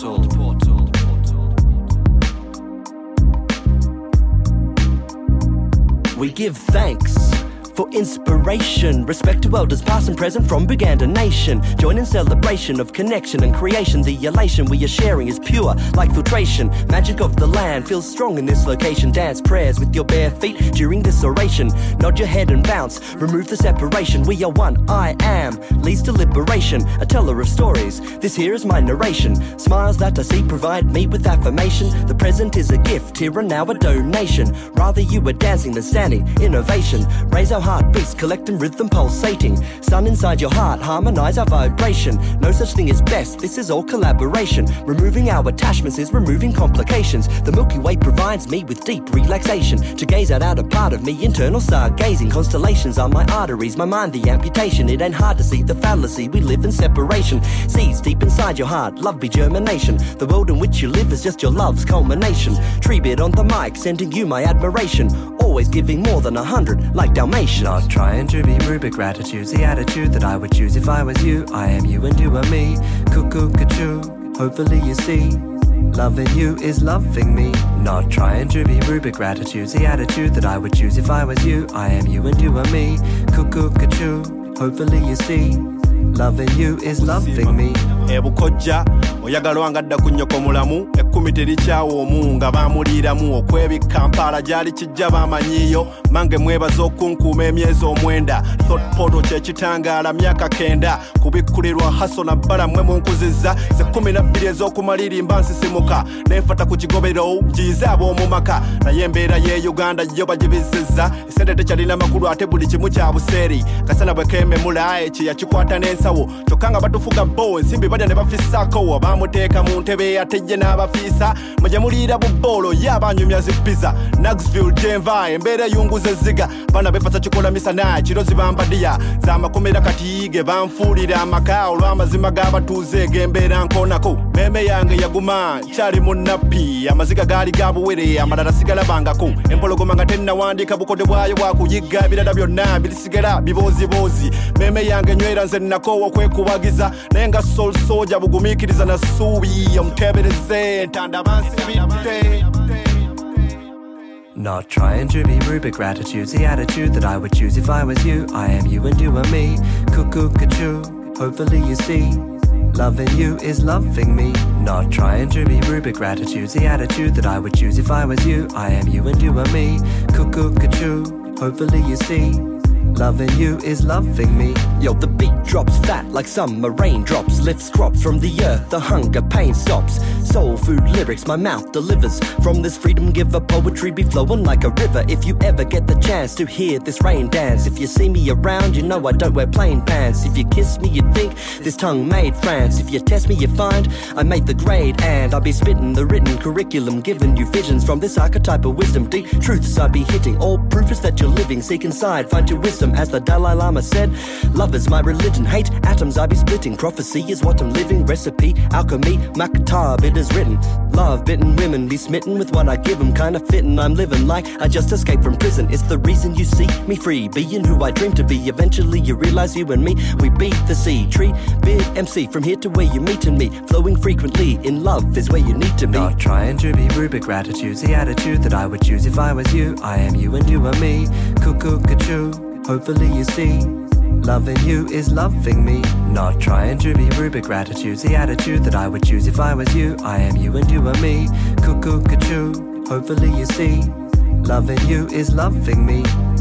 portal. We give thanks for inspiration, respect to elders past and present from Buganda nation. Join in celebration of connection and creation. The elation we are sharing is pure like filtration. Magic of the land feels strong in this location. Dance prayers with your bare feet during this oration. Nod your head and bounce, remove the separation. We are one, I am, leads to liberation. A teller of stories, this here is my narration. Smiles that I see provide me with affirmation. The present is a gift, here and now a donation. Rather you are dancing than standing, innovation. Raise our heartbeats, collecting rhythm pulsating. Sun inside your heart, harmonize our vibration. No such thing as best, this is all collaboration. Removing our attachments is removing complications. The Milky Way provides me with deep relaxation. To gaze out a part of me, internal stargazing. Constellations are my arteries, my mind the amputation. It ain't hard to see the fallacy, we live in separation. Seeds deep inside your heart, love be germination. The world in which you live is just your love's culmination. Tree bit on the mic, sending you my admiration. Always giving more than 100, like Dalmatian. Not trying to be rude, but gratitude's the attitude that I would choose if I was you. I am you and you are me. Cuckoo-ca-choo, hopefully you see. Loving you is loving me. Not trying to be rude, but gratitude's the attitude that I would choose if I was you. I am you and you are me. Cuckoo-ca-choo, hopefully you see. Loving you is loving me. Ebukojja oyagala wangadda ku nnyoko mulamu ekkumi terikyawomu nga baamuliiramu okwebikka Kampala gyali kijja baamanyiiyo mange mwebaza okunkuuma emyezi omwenda thought portal kyekitangaala myaka 9 kubikkulirwa haso na bbala mmwe munkuzizza ze 12 ez'okumalirimba nsisimuka nenfata ku kigobero giyize ab'omu maka naye embeera y'e Uganda yo bagibizizza esente tekyalina makulu ate buli kimu kya buseeri kasana bwe keememula ekiya kikwata n'ensawo kyokka nga batufuga bo ensimbi balya ne bafissaako abaamuteeka mu ntebe atejje n'abafiisa mwe muliira bubboolo ye abanyumya zippiza Knoxville Denver embeera eyunguza ezziga baana befasa kikola misana kirozi bambadiya z'amakomera kati ge banfuulira amaka olw'amazima g'abatuuze g'embeera nkoonako mmeeme yange yaguma kyali mu nappi amaziga gaali ga buwere amalala sigalabangako empologoma nga tennawandiika bukode bwayo bwakuyigga ebirala byonna birisigala bibooziboozi mmeeme yange nywera nze nnakoowa okwekubagiza naye nga soul soldier bugumiikiriza na ssuubi omuteebereze ntanda bansibidde. Not trying to be rude, but gratitude's the attitude that I would choose if I was you. I am you and you are me. Cuckoo-ca-choo, hopefully you see. Loving you is loving me. Not trying to be rude, but gratitude's the attitude that I would choose if I was you. I am you and you are me. Cuckoo-ca-choo, hopefully you see. Loving you is loving me. Yo, the beat drops fat like summer raindrops. Lifts crops from the earth, the hunger pain stops. Soul food lyrics my mouth delivers. From this freedom giver poetry be flowing like a river. If you ever get the chance to hear this rain dance. If you see me around, you know I don't wear plain pants. If you kiss me, you think this tongue made France. If you test me, you find I made the grade. And I'll be spitting the written curriculum, giving you visions from this archetype of wisdom. Deep truths I'd be hitting. All proof is that you're living. Seek inside, find your wisdom. As the Dalai Lama said, love is my religion. Hate atoms I be splitting. Prophecy is what I'm living. Recipe, alchemy, my kitab, it is written. Love bitten women be smitten with what I give them. Kinda fitting, I'm living like I just escaped from prison. It's the reason you see me free, being who I dream to be. Eventually you realize you and me, we beat the sea. Tree, big MC, from here to where you're meeting me. Flowing frequently, in love is where you need to be. Not trying to be rude, but gratitude's the attitude that I would choose if I was you. I am you and you are me. Cuckoo-ca-choo, hopefully you see. Loving you is loving me. Not trying to be rude, but gratitude's the attitude that I would choose if I was you. I am you and you are me. Cuckoo-ca-choo, hopefully you see. Loving you is loving me.